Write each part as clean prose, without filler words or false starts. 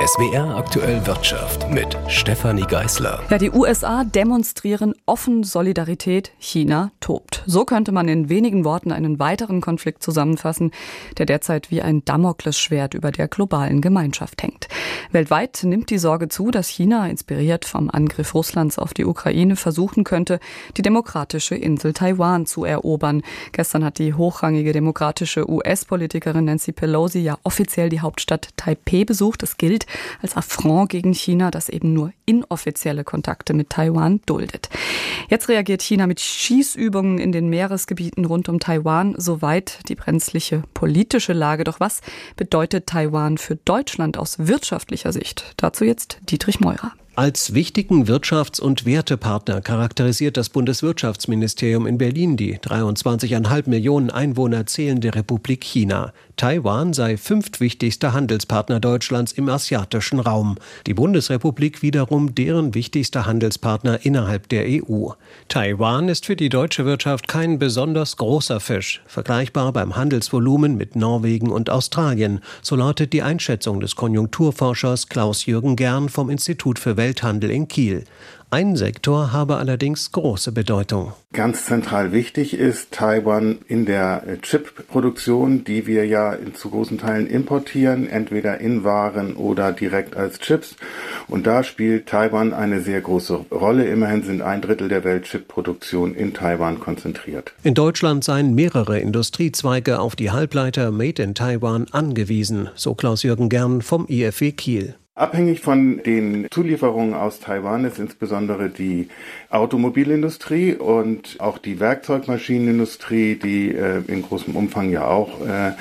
SWR aktuell Wirtschaft mit Stefanie Geißler. Ja, die USA demonstrieren offen Solidarität, China tobt. So könnte man in wenigen Worten einen weiteren Konflikt zusammenfassen, der derzeit wie ein Damoklesschwert über der globalen Gemeinschaft hängt. Weltweit nimmt die Sorge zu, dass China, inspiriert vom Angriff Russlands auf die Ukraine, versuchen könnte, die demokratische Insel Taiwan zu erobern. Gestern hat die hochrangige demokratische US-Politikerin Nancy Pelosi ja offiziell die Hauptstadt Taipeh besucht. Es gilt als Affront gegen China, das eben nur inoffizielle Kontakte mit Taiwan duldet. Jetzt reagiert China mit Schießübungen in den Meeresgebieten rund um Taiwan. Soweit die brenzliche politische Lage. Doch was bedeutet Taiwan für Deutschland aus wirtschaftlicher Sicht? Dazu jetzt Dietrich Meurer. Als wichtigen Wirtschafts- und Wertepartner charakterisiert das Bundeswirtschaftsministerium in Berlin die 23,5 Millionen Einwohner zählende Republik China. Taiwan sei fünftwichtigster Handelspartner Deutschlands im asiatischen Raum. Die Bundesrepublik wiederum deren wichtigster Handelspartner innerhalb der EU. Taiwan ist für die deutsche Wirtschaft kein besonders großer Fisch, vergleichbar beim Handelsvolumen mit Norwegen und Australien. So lautet die Einschätzung des Konjunkturforschers Klaus-Jürgen Gern vom Institut für Welthandel in Kiel. Ein Sektor habe allerdings große Bedeutung. Ganz zentral wichtig ist Taiwan in der Chip-Produktion, die wir ja zu großen Teilen importieren, entweder in Waren oder direkt als Chips. Und da spielt Taiwan eine sehr große Rolle. Immerhin sind 1/3 der Welt-Chip-Produktion in Taiwan konzentriert. In Deutschland seien mehrere Industriezweige auf die Halbleiter Made in Taiwan angewiesen, so Klaus-Jürgen Gern vom IFW Kiel. Abhängig von den Zulieferungen aus Taiwan ist insbesondere die Automobilindustrie und auch die Werkzeugmaschinenindustrie, die in großem Umfang ja auch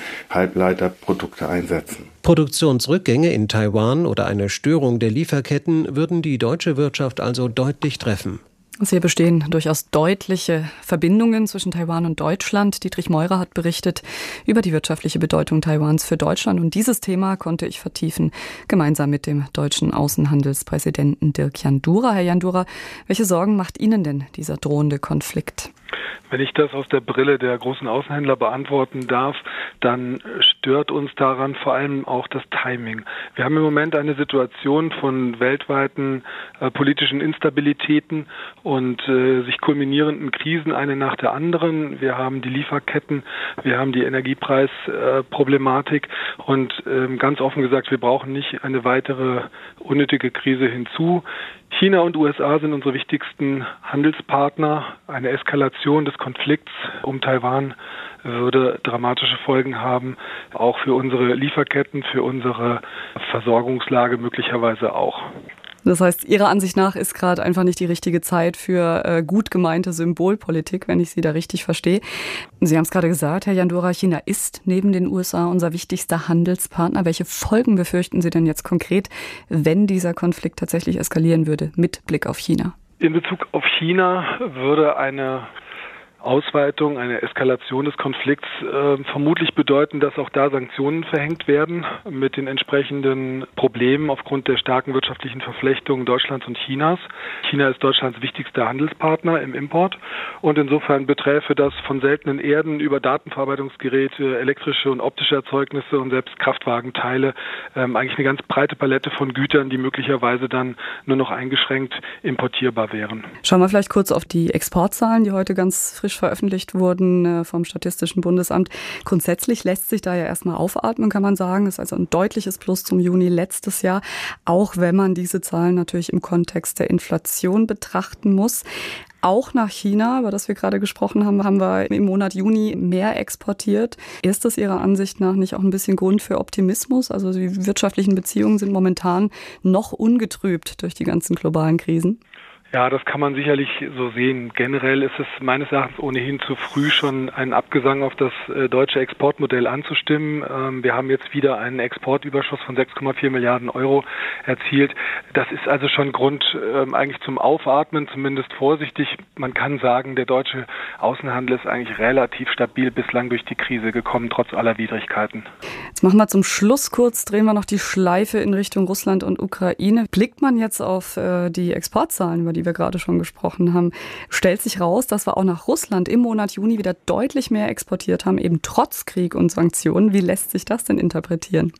Halbleiterprodukte einsetzen. Produktionsrückgänge in Taiwan oder eine Störung der Lieferketten würden die deutsche Wirtschaft also deutlich treffen. Hier bestehen durchaus deutliche Verbindungen zwischen Taiwan und Deutschland. Dietrich Meurer hat berichtet über die wirtschaftliche Bedeutung Taiwans für Deutschland. Und dieses Thema konnte ich vertiefen, gemeinsam mit dem deutschen Außenhandelspräsidenten Dirk Jandura. Herr Jandura, welche Sorgen macht Ihnen denn dieser drohende Konflikt? Wenn ich das aus der Brille der großen Außenhändler beantworten darf, dann stört uns daran vor allem auch das Timing. Wir haben im Moment eine Situation von weltweiten politischen Instabilitäten und sich kulminierenden Krisen, eine nach der anderen. Wir haben die Lieferketten, wir haben die Energiepreisproblematik und ganz offen gesagt, wir brauchen nicht eine weitere unnötige Krise hinzu. China und USA sind unsere wichtigsten Handelspartner. Eine Eskalation des Konflikts um Taiwan würde dramatische Folgen haben, auch für unsere Lieferketten, für unsere Versorgungslage möglicherweise auch. Das heißt, Ihrer Ansicht nach ist gerade einfach nicht die richtige Zeit für gut gemeinte Symbolpolitik, wenn ich Sie da richtig verstehe. Sie haben es gerade gesagt, Herr Jandura, China ist neben den USA unser wichtigster Handelspartner. Welche Folgen befürchten Sie denn jetzt konkret, wenn dieser Konflikt tatsächlich eskalieren würde, mit Blick auf China? In Bezug auf China würde eine Ausweitung, eine Eskalation des Konflikts vermutlich bedeuten, dass auch da Sanktionen verhängt werden mit den entsprechenden Problemen aufgrund der starken wirtschaftlichen Verflechtungen Deutschlands und Chinas. China ist Deutschlands wichtigster Handelspartner im Import und insofern beträfe das von seltenen Erden über Datenverarbeitungsgeräte, elektrische und optische Erzeugnisse und selbst Kraftwagenteile eigentlich eine ganz breite Palette von Gütern, die möglicherweise dann nur noch eingeschränkt importierbar wären. Schauen wir vielleicht kurz auf die Exportzahlen, die heute ganz frisch veröffentlicht wurden vom Statistischen Bundesamt. Grundsätzlich lässt sich da ja erstmal aufatmen, kann man sagen. Das ist also ein deutliches Plus zum Juni letztes Jahr, auch wenn man diese Zahlen natürlich im Kontext der Inflation betrachten muss. Auch nach China, über das wir gerade gesprochen haben, haben wir im Monat Juni mehr exportiert. Ist das Ihrer Ansicht nach nicht auch ein bisschen Grund für Optimismus? Also die wirtschaftlichen Beziehungen sind momentan noch ungetrübt durch die ganzen globalen Krisen. Ja, das kann man sicherlich so sehen. Generell ist es meines Erachtens ohnehin zu früh, schon einen Abgesang auf das deutsche Exportmodell anzustimmen. Wir haben jetzt wieder einen Exportüberschuss von 6,4 Milliarden Euro erzielt. Das ist also schon Grund eigentlich zum Aufatmen, zumindest vorsichtig. Man kann sagen, der deutsche Außenhandel ist eigentlich relativ stabil bislang durch die Krise gekommen, trotz aller Widrigkeiten. Jetzt machen wir zum Schluss kurz, drehen wir noch die Schleife in Richtung Russland und Ukraine. Blickt man jetzt auf die Exportzahlen, über die wir gerade schon gesprochen haben, stellt sich raus, dass wir auch nach Russland im Monat Juni wieder deutlich mehr exportiert haben, eben trotz Krieg und Sanktionen. Wie lässt sich das denn interpretieren?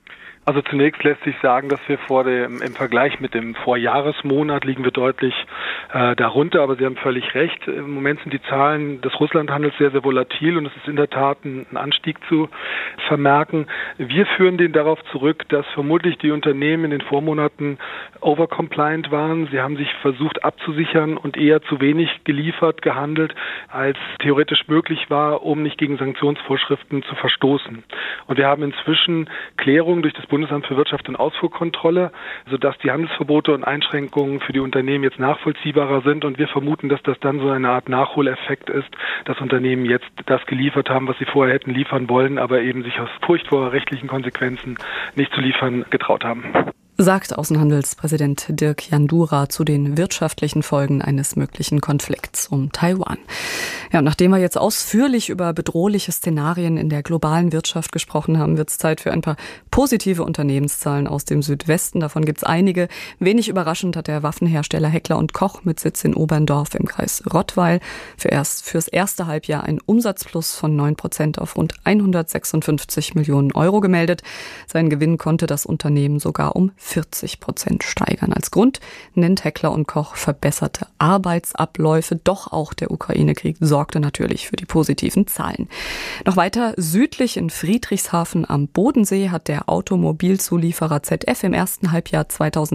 Also zunächst lässt sich sagen, dass wir im Vergleich mit dem Vorjahresmonat liegen wir deutlich darunter, aber Sie haben völlig recht. Im Moment sind die Zahlen des Russlandhandels sehr, sehr volatil und es ist in der Tat ein Anstieg zu vermerken. Wir führen den darauf zurück, dass vermutlich die Unternehmen in den Vormonaten overcompliant waren. Sie haben sich versucht abzusichern und eher zu wenig gehandelt, als theoretisch möglich war, um nicht gegen Sanktionsvorschriften zu verstoßen. Und wir haben inzwischen Klärung durch das Bundesamt für Wirtschaft und Ausfuhrkontrolle, sodass die Handelsverbote und Einschränkungen für die Unternehmen jetzt nachvollziehbarer sind und wir vermuten, dass das dann so eine Art Nachholeffekt ist, dass Unternehmen jetzt das geliefert haben, was sie vorher hätten liefern wollen, aber eben sich aus Furcht vor rechtlichen Konsequenzen nicht zu liefern getraut haben. Sagt Außenhandelspräsident Dirk Jandura zu den wirtschaftlichen Folgen eines möglichen Konflikts um Taiwan. Ja, und nachdem wir jetzt ausführlich über bedrohliche Szenarien in der globalen Wirtschaft gesprochen haben, wird es Zeit für ein paar positive Unternehmenszahlen aus dem Südwesten. Davon gibt es einige. Wenig überraschend hat der Waffenhersteller Heckler & Koch mit Sitz in Oberndorf im Kreis Rottweil fürs erste Halbjahr einen Umsatzplus von 9% auf rund 156 Millionen Euro gemeldet. Sein Gewinn konnte das Unternehmen sogar um 40% steigern. Als Grund nennt Heckler & Koch verbesserte Arbeitsabläufe. Doch auch der Ukraine-Krieg sorgte natürlich für die positiven Zahlen. Noch weiter südlich in Friedrichshafen am Bodensee hat der Automobilzulieferer ZF im ersten Halbjahr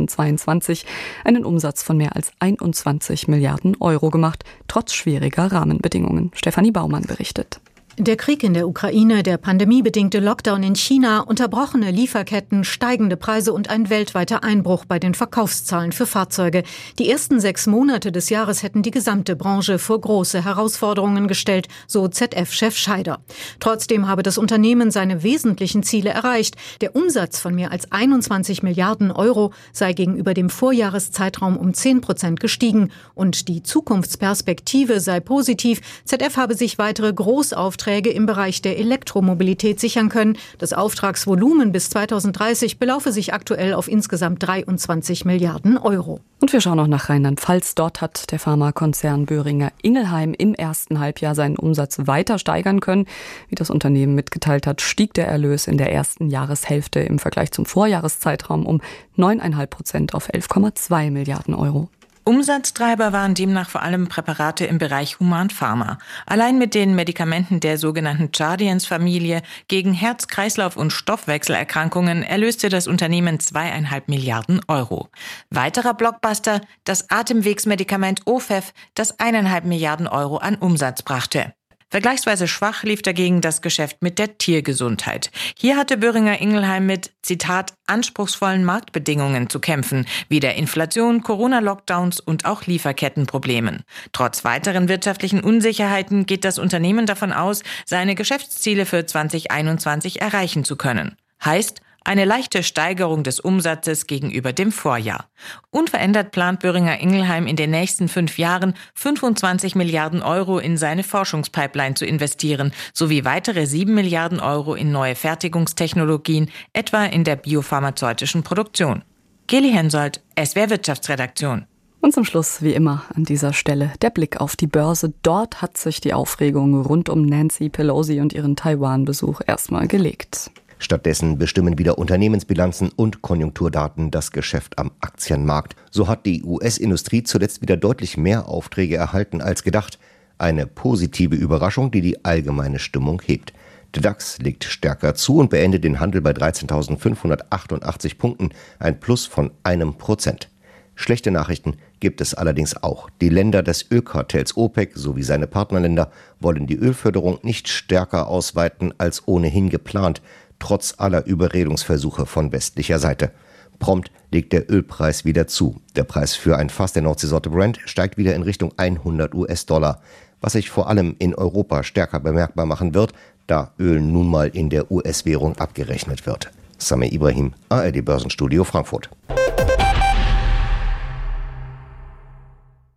2022 einen Umsatz von mehr als 21 Milliarden Euro gemacht, trotz schwieriger Rahmenbedingungen. Stefanie Baumann berichtet. Der Krieg in der Ukraine, der pandemiebedingte Lockdown in China, unterbrochene Lieferketten, steigende Preise und ein weltweiter Einbruch bei den Verkaufszahlen für Fahrzeuge. Die ersten 6 Monate des Jahres hätten die gesamte Branche vor große Herausforderungen gestellt, so ZF-Chef Scheider. Trotzdem habe das Unternehmen seine wesentlichen Ziele erreicht. Der Umsatz von mehr als 21 Milliarden Euro sei gegenüber dem Vorjahreszeitraum um 10% gestiegen und die Zukunftsperspektive sei positiv. ZF habe sich weitere Großaufträge im Bereich der Elektromobilität sichern können. Das Auftragsvolumen bis 2030 belaufe sich aktuell auf insgesamt 23 Milliarden Euro. Und wir schauen noch nach Rheinland-Pfalz. Dort hat der Pharmakonzern Boehringer Ingelheim im ersten Halbjahr seinen Umsatz weiter steigern können. Wie das Unternehmen mitgeteilt hat, stieg der Erlös in der ersten Jahreshälfte im Vergleich zum Vorjahreszeitraum um 9,5% auf 11,2 Milliarden Euro. Umsatztreiber waren demnach vor allem Präparate im Bereich Humanpharma. Allein mit den Medikamenten der sogenannten Jardiance-Familie gegen Herz-, Kreislauf- und Stoffwechselerkrankungen erlöste das Unternehmen 2,5 Milliarden Euro. Weiterer Blockbuster, das Atemwegsmedikament Ofev, das 1,5 Milliarden Euro an Umsatz brachte. Vergleichsweise schwach lief dagegen das Geschäft mit der Tiergesundheit. Hier hatte Boehringer Ingelheim mit, Zitat, anspruchsvollen Marktbedingungen zu kämpfen, wie der Inflation, Corona-Lockdowns und auch Lieferkettenproblemen. Trotz weiteren wirtschaftlichen Unsicherheiten geht das Unternehmen davon aus, seine Geschäftsziele für 2021 erreichen zu können. Heißt, eine leichte Steigerung des Umsatzes gegenüber dem Vorjahr. Unverändert plant Boehringer Ingelheim in den nächsten 5 Jahren 25 Milliarden Euro in seine Forschungspipeline zu investieren, sowie weitere 7 Milliarden Euro in neue Fertigungstechnologien, etwa in der biopharmazeutischen Produktion. Geli Hensoldt, SWR Wirtschaftsredaktion. Und zum Schluss, wie immer an dieser Stelle, der Blick auf die Börse. Dort hat sich die Aufregung rund um Nancy Pelosi und ihren Taiwan-Besuch erstmal gelegt. Stattdessen bestimmen wieder Unternehmensbilanzen und Konjunkturdaten das Geschäft am Aktienmarkt. So hat die US-Industrie zuletzt wieder deutlich mehr Aufträge erhalten als gedacht. Eine positive Überraschung, die die allgemeine Stimmung hebt. Der DAX legt stärker zu und beendet den Handel bei 13.588 Punkten, ein Plus von 1%. Schlechte Nachrichten gibt es allerdings auch. Die Länder des Ölkartells OPEC sowie seine Partnerländer wollen die Ölförderung nicht stärker ausweiten als ohnehin geplant, trotz aller Überredungsversuche von westlicher Seite. Prompt legt der Ölpreis wieder zu. Der Preis für ein Fass der Nordseesorte Brent steigt wieder in Richtung 100 US-Dollar, was sich vor allem in Europa stärker bemerkbar machen wird, da Öl nun mal in der US-Währung abgerechnet wird. Samir Ibrahim, ARD Börsenstudio Frankfurt.